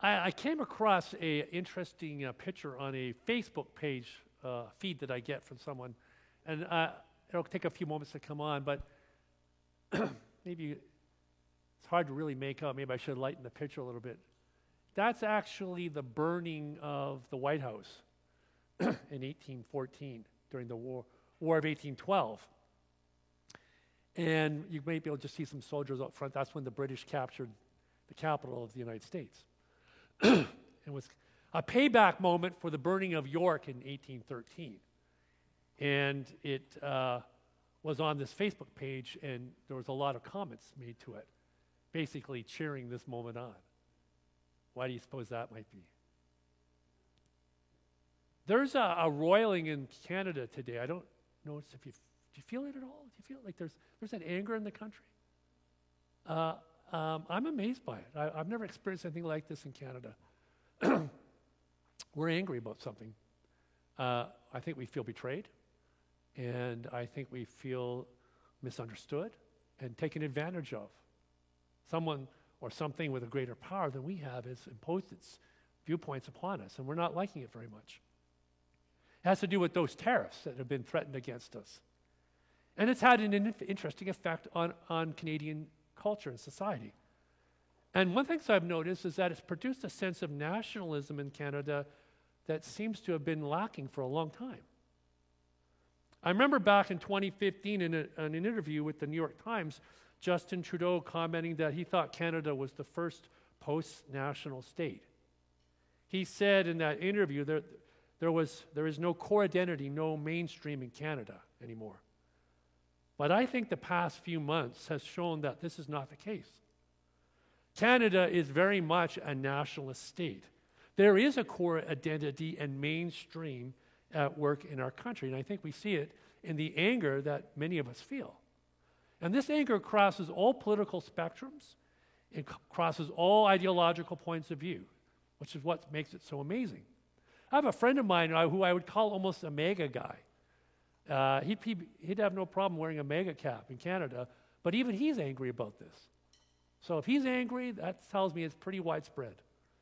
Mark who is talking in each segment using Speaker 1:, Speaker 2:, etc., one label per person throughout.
Speaker 1: I came across a interesting picture on a Facebook page feed that I get from someone, and it'll take a few moments to come on, but maybe it's hard to really make out. Maybe I should lighten the picture a little bit. That's actually the burning of the White House in 1814 during the War of 1812. And you may be able to see some soldiers up front. That's when the British captured the capital of the United States. It was a payback moment for the burning of York in 1813. And it was on this Facebook page, and there was a lot of comments made to it, basically cheering this moment on. Why do you suppose that might be? There's a roiling in Canada today. I don't know if do you feel it at all? Do you feel like there's that anger in the country? I'm amazed by it. I've never experienced anything like this in Canada. We're angry about something. I think we feel betrayed, and I think we feel misunderstood and taken advantage of. Someone or something with a greater power than we have has imposed its viewpoints upon us, and we're not liking it very much. It has to do with those tariffs that have been threatened against us. And it's had an interesting effect on Canadian culture and society. And one thing that I've noticed is that it's produced a sense of nationalism in Canada that seems to have been lacking for a long time. I remember back in 2015 in an interview with the New York Times, Justin Trudeau commenting that he thought Canada was the first post-national state. He said in that interview that there is no core identity, no mainstream in Canada anymore. But I think the past few months has shown that this is not the case. Canada is very much a nationalist state. There is a core identity and mainstream at work in our country, and I think we see it in the anger that many of us feel. And this anger crosses all political spectrums. It crosses all ideological points of view, which is what makes it so amazing. I have a friend of mine who I would call almost a MAGA guy. He'd have no problem wearing a MAGA cap in Canada, but even he's angry about this. So if he's angry, that tells me it's pretty widespread.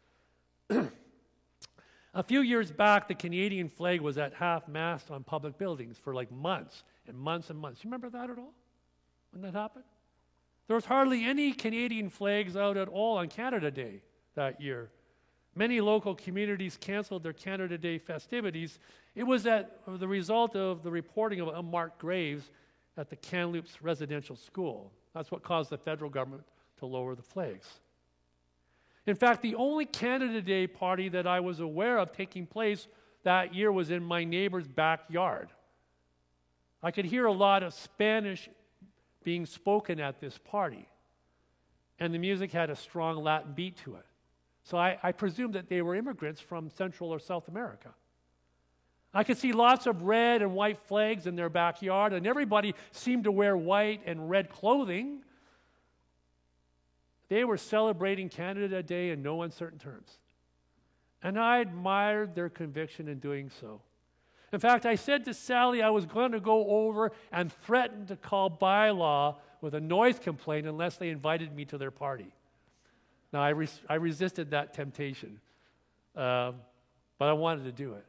Speaker 1: A few years back, the Canadian flag was at half-mast on public buildings for like months and months and months. You remember that at all, when that happened? There was hardly any Canadian flags out at all on Canada Day that year. Many local communities canceled their Canada Day festivities. It was the result of the reporting of unmarked graves at the Kamloops Residential School. That's what caused the federal government to lower the flags. In fact, the only Canada Day party that I was aware of taking place that year was in my neighbor's backyard. I could hear a lot of Spanish being spoken at this party, and the music had a strong Latin beat to it. So I presumed that they were immigrants from Central or South America. I could see lots of red and white flags in their backyard, and everybody seemed to wear white and red clothing. They were celebrating Canada Day in no uncertain terms. And I admired their conviction in doing so. In fact, I said to Sally I was going to go over and threaten to call bylaw with a noise complaint unless they invited me to their party. Now, I resisted that temptation, but I wanted to do it.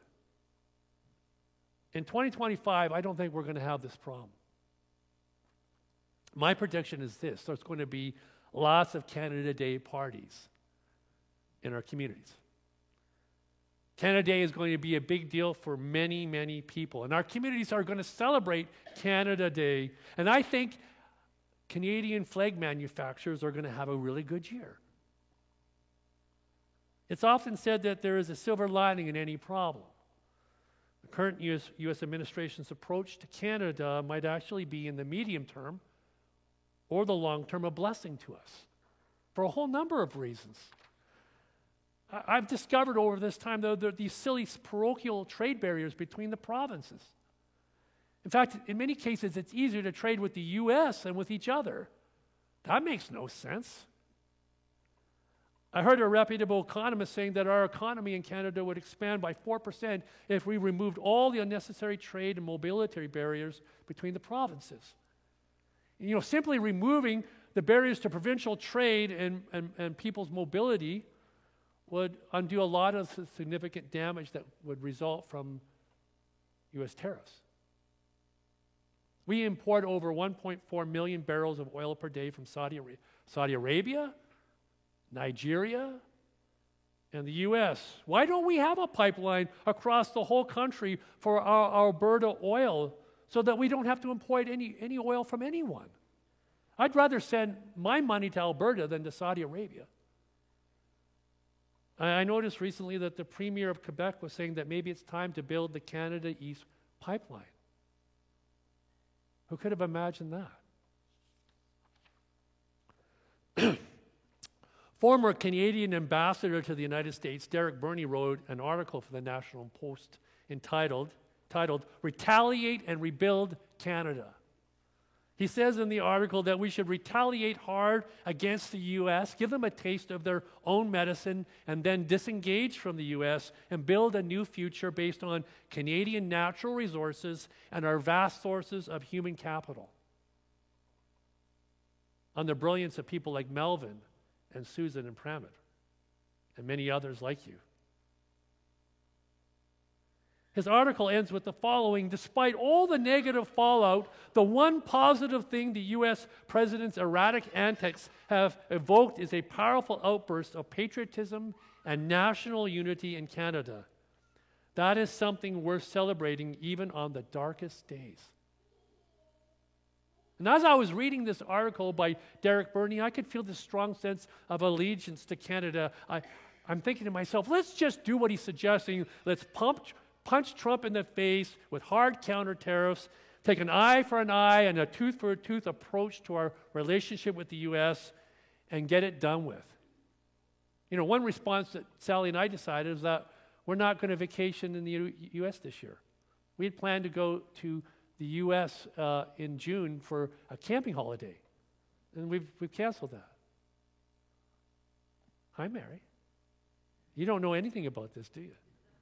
Speaker 1: In 2025, I don't think we're going to have this problem. My prediction is this: there's going to be lots of Canada Day parties in our communities. Canada Day is going to be a big deal for many, many people, and our communities are going to celebrate Canada Day, and I think Canadian flag manufacturers are going to have a really good year. It's often said that there is a silver lining in any problem. The current U.S. administration's approach to Canada might actually be, in the medium term or the long term, a blessing to us for a whole number of reasons. I've discovered over this time, though, there are these silly parochial trade barriers between the provinces. In fact, in many cases, it's easier to trade with the U.S. than with each other. That makes no sense. I heard a reputable economist saying that our economy in Canada would expand by 4% if we removed all the unnecessary trade and mobility barriers between the provinces. You know, simply removing the barriers to provincial trade and people's mobility would undo a lot of significant damage that would result from U.S. tariffs. We import over 1.4 million barrels of oil per day from Saudi Arabia, Nigeria, and the U.S. Why don't we have a pipeline across the whole country for our Alberta oil so that we don't have to import any oil from anyone? I'd rather send my money to Alberta than to Saudi Arabia. I noticed recently that the Premier of Quebec was saying that maybe it's time to build the Canada East pipeline. Who could have imagined that? Former Canadian ambassador to the United States, Derek Burney, wrote an article for the National Post titled Retaliate and Rebuild Canada. He says in the article that we should retaliate hard against the U.S., give them a taste of their own medicine, and then disengage from the U.S. and build a new future based on Canadian natural resources and our vast sources of human capital. On the brilliance of people like Melvin and Susan and Pramit, and many others like you. His article ends with the following: despite all the negative fallout, the one positive thing the U.S. president's erratic antics have evoked is a powerful outburst of patriotism and national unity in Canada. That is something worth celebrating even on the darkest days. And as I was reading this article by Derek Burney, I could feel this strong sense of allegiance to Canada. I'm thinking to myself, let's just do what he's suggesting. Let's punch Trump in the face with hard counter tariffs, take an eye for an eye and a tooth for a tooth approach to our relationship with the U.S., and get it done with. You know, one response that Sally and I decided is that we're not going to vacation in the U.S. this year. We had planned to go to the U.S. In June for a camping holiday, and we've canceled that. Hi, Mary. You don't know anything about this, do you?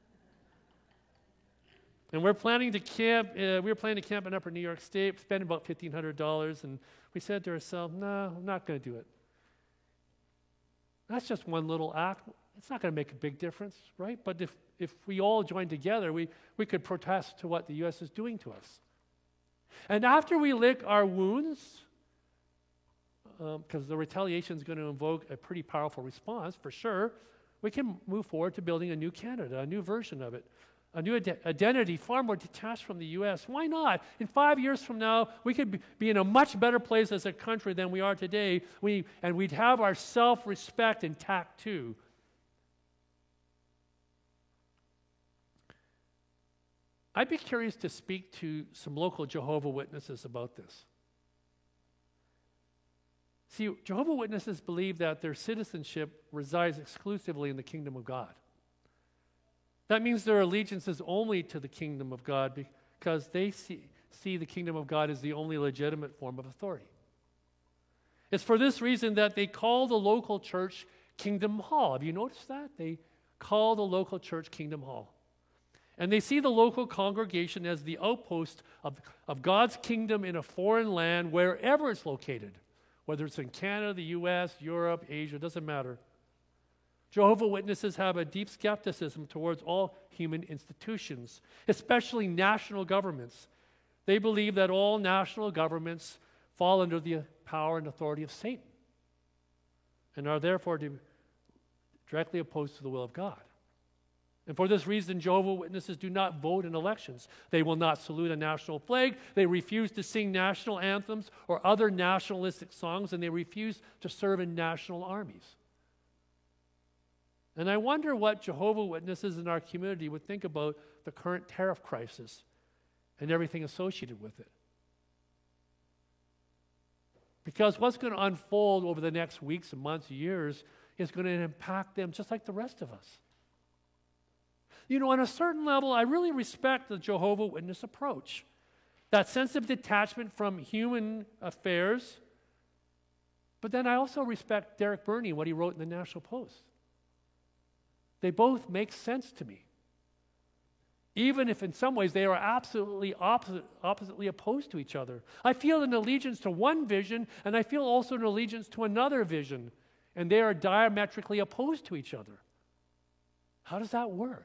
Speaker 1: And we're planning to camp. We were planning to camp in Upper New York State, spend about $1,500, and we said to ourselves, "No, I'm not going to do it." That's just one little act. It's not going to make a big difference, right? But if we all join together, we could protest to what the U.S. is doing to us. And after we lick our wounds, because the retaliation is going to invoke a pretty powerful response, for sure, we can move forward to building a new Canada, a new version of it, a new identity, far more detached from the U.S. Why not? In 5 years from now, we could be in a much better place as a country than we are today, and we'd have our self-respect intact too. I'd be curious to speak to some local Jehovah's Witnesses about this. See, Jehovah's Witnesses believe that their citizenship resides exclusively in the kingdom of God. That means their allegiance is only to the kingdom of God because they see the kingdom of God as the only legitimate form of authority. It's for this reason that they call the local church Kingdom Hall. Have you noticed that? They call the local church Kingdom Hall. And they see the local congregation as the outpost of God's kingdom in a foreign land, wherever it's located, whether it's in Canada, the U.S., Europe, Asia, doesn't matter. Jehovah's Witnesses have a deep skepticism towards all human institutions, especially national governments. They believe that all national governments fall under the power and authority of Satan and are therefore directly opposed to the will of God. And for this reason, Jehovah's Witnesses do not vote in elections. They will not salute a national flag. They refuse to sing national anthems or other nationalistic songs, and they refuse to serve in national armies. And I wonder what Jehovah's Witnesses in our community would think about the current tariff crisis and everything associated with it. Because what's going to unfold over the next weeks and months, years, is going to impact them just like the rest of us. You know, on a certain level, I really respect the Jehovah's Witness approach. That sense of detachment from human affairs. But then I also respect Derek Burney, what he wrote in the National Post. They both make sense to me. Even if in some ways they are absolutely oppositely opposed to each other. I feel an allegiance to one vision, and I feel also an allegiance to another vision. And they are diametrically opposed to each other. How does that work?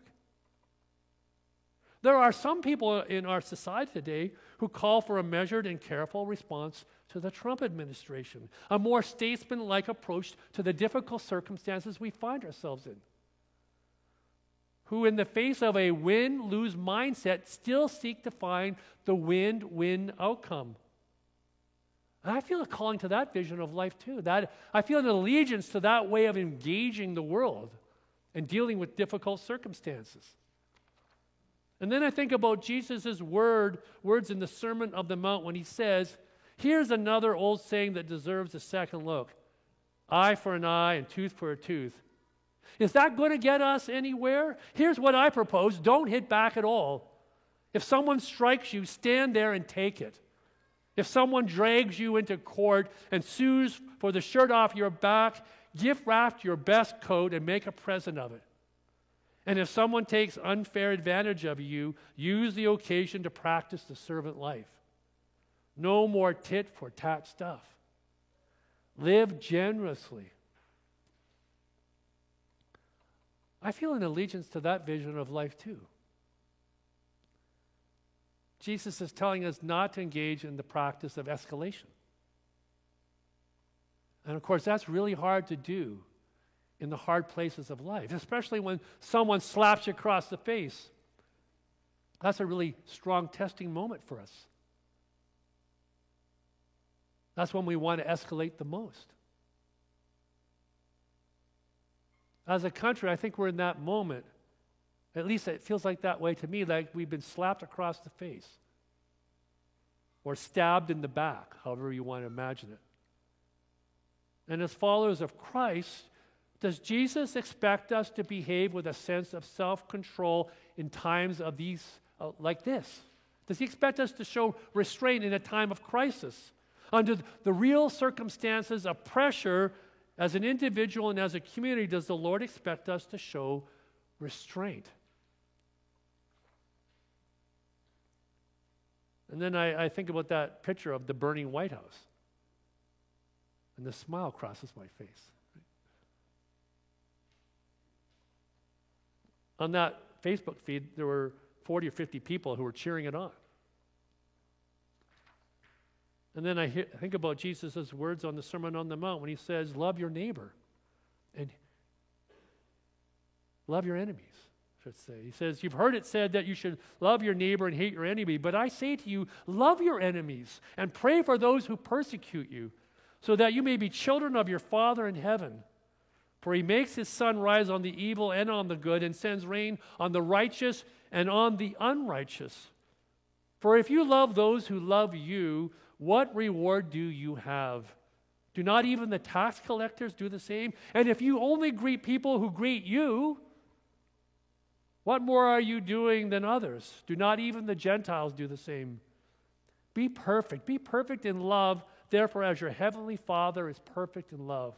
Speaker 1: There are some people in our society today who call for a measured and careful response to the Trump administration, a more statesman-like approach to the difficult circumstances we find ourselves in, who in the face of a win-lose mindset still seek to find the win-win outcome. And I feel a calling to that vision of life too. That I feel an allegiance to that way of engaging the world and dealing with difficult circumstances. And then I think about Jesus' words in the Sermon on the Mount when he says, here's another old saying that deserves a second look. Eye for an eye and tooth for a tooth. Is that going to get us anywhere? Here's what I propose. Don't hit back at all. If someone strikes you, stand there and take it. If someone drags you into court and sues for the shirt off your back, gift wrap your best coat and make a present of it. And if someone takes unfair advantage of you, use the occasion to practice the servant life. No more tit for tat stuff. Live generously. I feel an allegiance to that vision of life too. Jesus is telling us not to engage in the practice of escalation. And of course, that's really hard to do in the hard places of life, especially when someone slaps you across the face. That's a really strong testing moment for us. That's when we want to escalate the most. As a country, I think we're in that moment. At least it feels like that way to me, like we've been slapped across the face or stabbed in the back, however you want to imagine it. And as followers of Christ, does Jesus expect us to behave with a sense of self-control in times of these like this? Does he expect us to show restraint in a time of crisis? Under the real circumstances of pressure, as an individual and as a community, does the Lord expect us to show restraint? And then I think about that picture of the burning White House. And the smile crosses my face. On that Facebook feed, there were 40 or 50 people who were cheering it on. And then I think about Jesus' words on the Sermon on the Mount when he says, love your neighbor and love your enemies, I should say. He says, you've heard it said that you should love your neighbor and hate your enemy, but I say to you, love your enemies and pray for those who persecute you, so that you may be children of your Father in heaven. For he makes his sun rise on the evil and on the good, and sends rain on the righteous and on the unrighteous. For if you love those who love you, what reward do you have? Do not even the tax collectors do the same? And if you only greet people who greet you, what more are you doing than others? Do not even the Gentiles do the same? Be perfect. Be perfect in love, therefore, as your heavenly Father is perfect in love.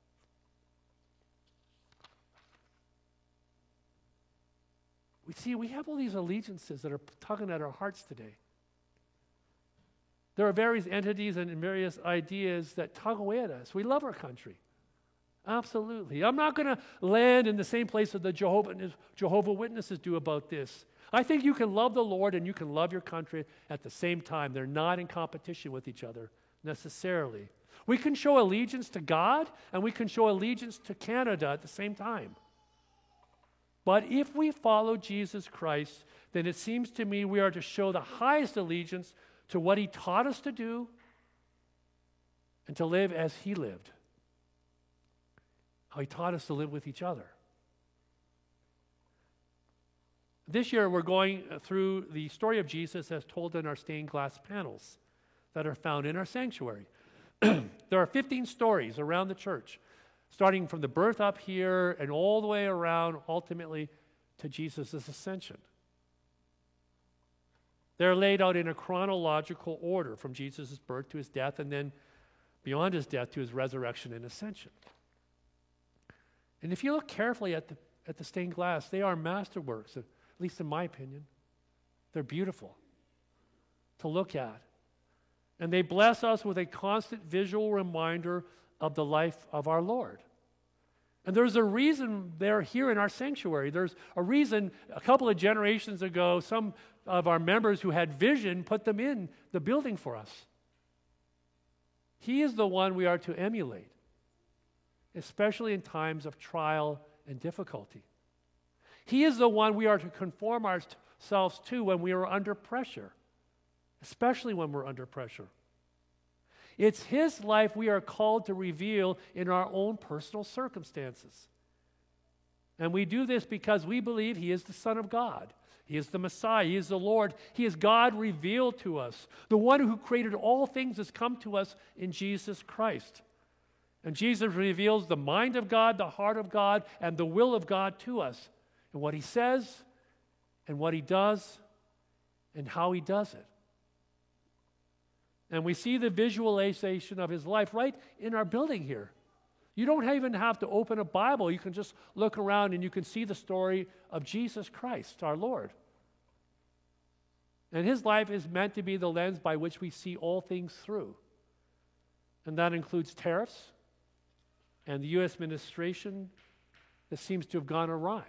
Speaker 1: We have all these allegiances that are tugging at our hearts today. There are various entities and various ideas that tug away at us. We love our country. Absolutely. I'm not going to land in the same place that the Jehovah Witnesses do about this. I think you can love the Lord and you can love your country at the same time. They're not in competition with each other necessarily. We can show allegiance to God and we can show allegiance to Canada at the same time. But if we follow Jesus Christ, then it seems to me we are to show the highest allegiance to what he taught us to do and to live as he lived. How he taught us to live with each other. This year we're going through the story of Jesus as told in our stained glass panels that are found in our sanctuary. There are 15 stories around the church, starting from the birth up here and all the way around, ultimately, to Jesus' ascension. They're laid out in a chronological order from Jesus' birth to his death, and then beyond his death to his resurrection and ascension. And if you look carefully at the stained glass, they are masterworks, at least in my opinion. They're beautiful to look at. And they bless us with a constant visual reminder of the life of our Lord. And there's a reason they're here in our sanctuary. There's a reason a couple of generations ago, some of our members who had vision put them in the building for us. He is the one we are to emulate, especially in times of trial and difficulty. He is the one we are to conform ourselves to when we are under pressure, especially when we're under pressure. It's His life we are called to reveal in our own personal circumstances. And we do this because we believe He is the Son of God. He is the Messiah. He is the Lord. He is God revealed to us. The one who created all things has come to us in Jesus Christ. And Jesus reveals the mind of God, the heart of God, and the will of God to us. And what He says, and what He does, and how He does it. And we see the visualization of His life right in our building here. You don't even have to open a Bible. You can just look around and you can see the story of Jesus Christ, our Lord. And His life is meant to be the lens by which we see all things through. And that includes tariffs and the U.S. administration that seems to have gone awry.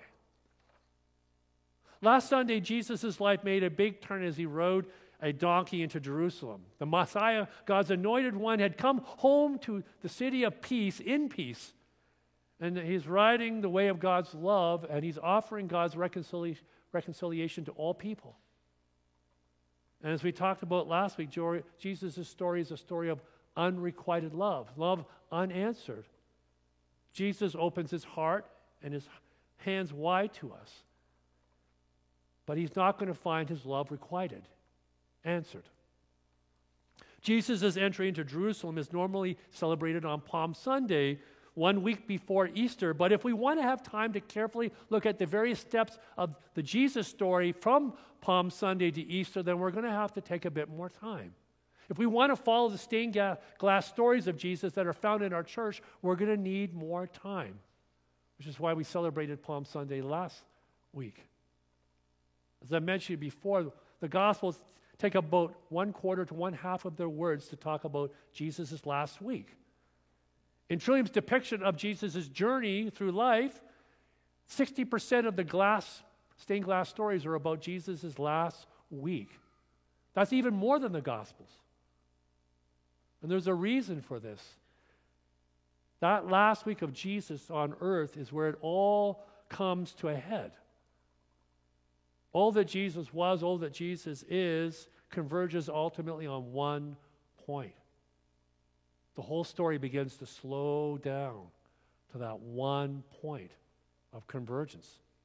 Speaker 1: Last Sunday, Jesus' life made a big turn as He rode a donkey into Jerusalem. The Messiah, God's anointed one, had come home to the city of peace in peace. And He's riding the way of God's love, and He's offering God's reconciliation to all people. And as we talked about last week, Jesus' story is a story of unrequited love, love unanswered. Jesus opens His heart and His hands wide to us. But He's not going to find His love requited, answered. Jesus' entry into Jerusalem is normally celebrated on Palm Sunday, 1 week before Easter. But if we want to have time to carefully look at the various steps of the Jesus story from Palm Sunday to Easter, then we're going to have to take a bit more time. If we want to follow the stained glass stories of Jesus that are found in our church, we're going to need more time, which is why we celebrated Palm Sunday last week. As I mentioned before, the Gospels take about 1/4 to 1/2 of their words to talk about Jesus' last week. In Trillium's depiction of Jesus' journey through life, 60% of the stained glass stories are about Jesus' last week. That's even more than the Gospels. And there's a reason for this. That last week of Jesus on earth is where it all comes to a head. All that Jesus was, all that Jesus is, converges ultimately on one point. The whole story begins to slow down to that one point of convergence.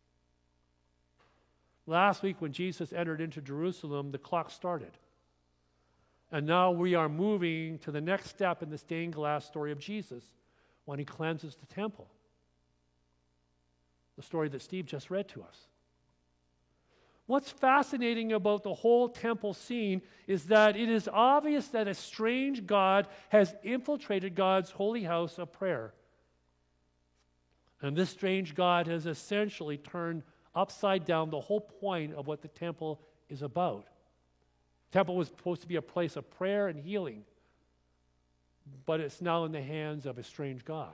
Speaker 1: Last week when Jesus entered into Jerusalem, the clock started. And now we are moving to the next step in the stained glass story of Jesus when He cleanses the temple. The story that Steve just read to us. What's fascinating about the whole temple scene is that it is obvious that a strange God has infiltrated God's holy house of prayer. And this strange God has essentially turned upside down the whole point of what the temple is about. The temple was supposed to be a place of prayer and healing, but it's now in the hands of a strange God.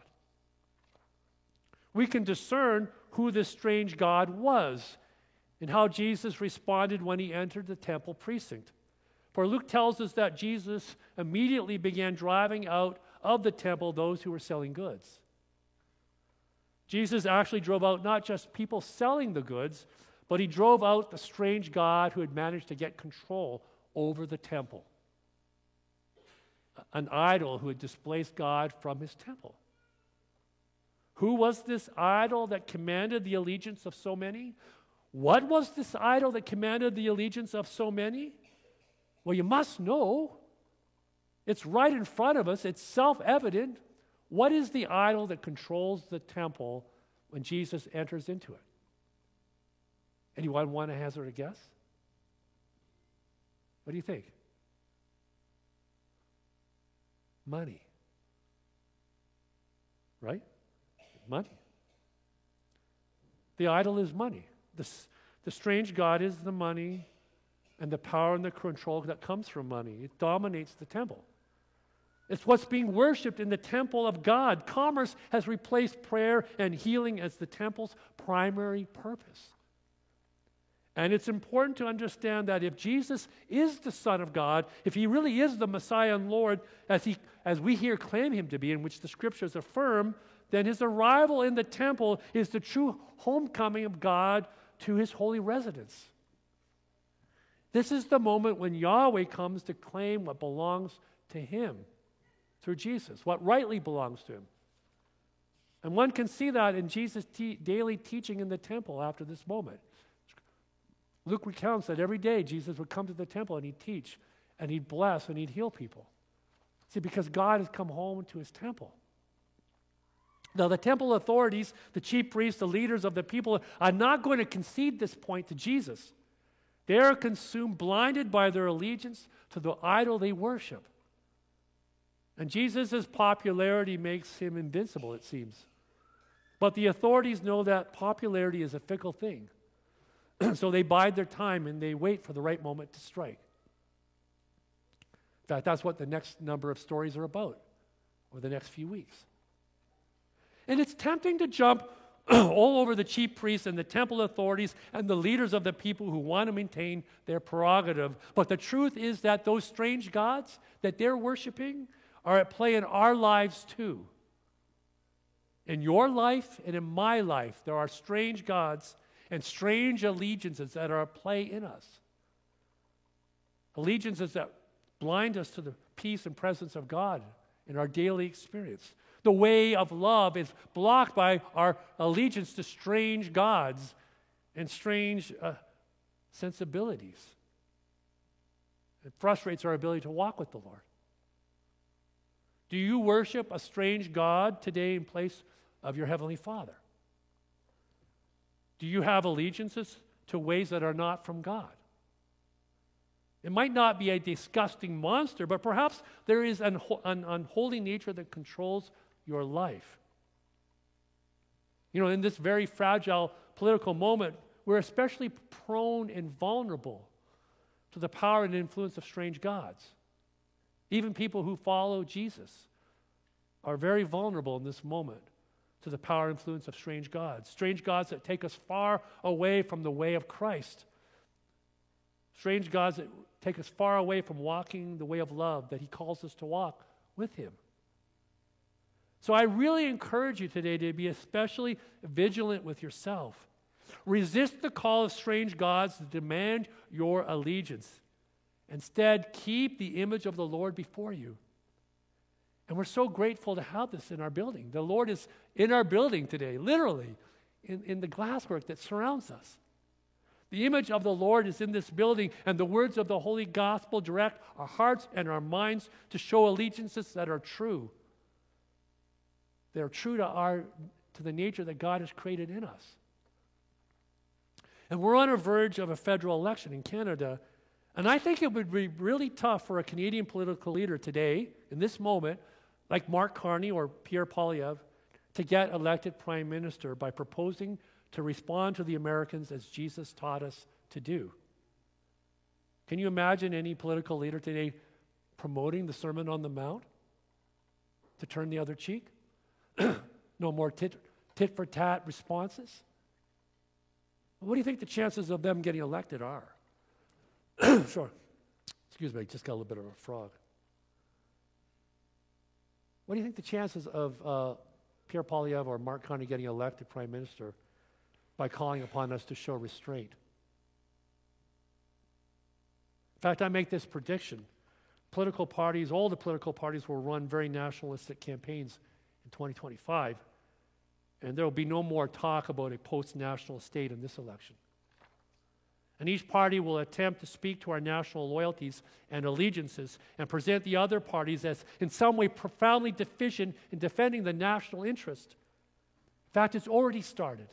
Speaker 1: We can discern who this strange God was and how Jesus responded when He entered the temple precinct. For Luke tells us that Jesus immediately began driving out of the temple those who were selling goods. Jesus actually drove out not just people selling the goods, but He drove out the strange God who had managed to get control over the temple. An idol who had displaced God from His temple. Who was this idol that commanded the allegiance of so many? What was this idol that commanded the allegiance of so many? Well, you must know. It's right in front of us. It's self-evident. What is the idol that controls the temple when Jesus enters into it? Anyone want to hazard a guess? What do you think? Money. Right? Money. The idol is money. The strange God is the money and the power and the control that comes from money. It dominates the temple. It's what's being worshipped in the temple of God. Commerce has replaced prayer and healing as the temple's primary purpose. And it's important to understand that if Jesus is the Son of God, if he really is the Messiah and Lord, as we here claim him to be, in which the Scriptures affirm, then his arrival in the temple is the true homecoming of God to his holy residence. This is the moment when Yahweh comes to claim what belongs to him through Jesus, what rightly belongs to him. And one can see that in Jesus' daily teaching in the temple after this moment. Luke recounts that every day Jesus would come to the temple and he'd teach, and he'd bless, and he'd heal people. See, because God has come home to his temple. Now, the temple authorities, the chief priests, the leaders of the people, are not going to concede this point to Jesus. They are consumed, blinded by their allegiance to the idol they worship. And Jesus' popularity makes him invincible, it seems. But the authorities know that popularity is a fickle thing. So they bide their time and they wait for the right moment to strike. In fact, that's what the next number of stories are about, or the next few weeks. And it's tempting to jump all over the chief priests and the temple authorities and the leaders of the people who want to maintain their prerogative. But the truth is that those strange gods that they're worshiping are at play in our lives too. In your life and in my life, there are strange gods and strange allegiances that are at play in us. Allegiances that blind us to the peace and presence of God in our daily experience. The way of love is blocked by our allegiance to strange gods and strange sensibilities. It frustrates our ability to walk with the Lord. Do you worship a strange God today in place of your Heavenly Father? Do you have allegiances to ways that are not from God? It might not be a disgusting monster, but perhaps there is an unholy nature that controls your life. You know, in this very fragile political moment, we're especially prone and vulnerable to the power and influence of strange gods. Even people who follow Jesus are very vulnerable in this moment to the power and influence of strange gods that take us far away from the way of Christ. Strange gods that take us far away from walking the way of love that he calls us to walk with him. So I really encourage you today to be especially vigilant with yourself. Resist the call of strange gods to demand your allegiance. Instead, keep the image of the Lord before you. And we're so grateful to have this in our building. The Lord is in our building today, literally, in the glasswork that surrounds us. The image of the Lord is in this building, and the words of the Holy Gospel direct our hearts and our minds to show allegiances that are true. They're true to the nature that God has created in us. And we're on the verge of a federal election in Canada, and I think it would be really tough for a Canadian political leader today, in this moment, like Mark Carney or Pierre Poilievre, to get elected prime minister by proposing to respond to the Americans as Jesus taught us to do. Can you imagine any political leader today promoting the Sermon on the Mount to turn the other cheek? No more tit-for-tat responses? What do you think the chances of them getting elected are? Sure. Excuse me, I just got a little bit of a frog. What do you think the chances of Pierre Poilievre or Mark Carney getting elected prime minister by calling upon us to show restraint? In fact, I make this prediction. Political parties, all the political parties will run very nationalistic campaigns in 2025, and there will be no more talk about a post-national state in this election. And each party will attempt to speak to our national loyalties and allegiances and present the other parties as in some way profoundly deficient in defending the national interest. In fact, it's already started.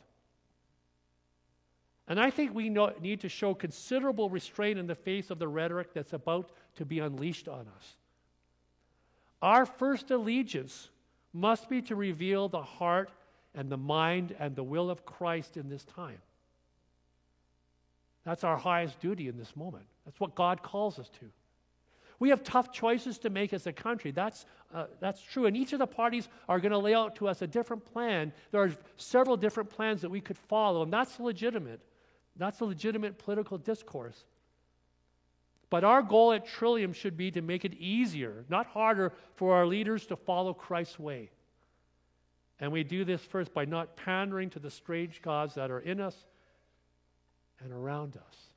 Speaker 1: And I think we need to show considerable restraint in the face of the rhetoric that's about to be unleashed on us. Our first allegiance must be to reveal the heart and the mind and the will of Christ in this time. That's our highest duty in this moment. That's what God calls us to. We have tough choices to make as a country. That's true. And each of the parties are going to lay out to us a different plan. There are several different plans that we could follow, and that's legitimate. That's a legitimate political discourse. But our goal at Trillium should be to make it easier, not harder, for our leaders to follow Christ's way. And we do this first by not pandering to the strange gods that are in us and around us.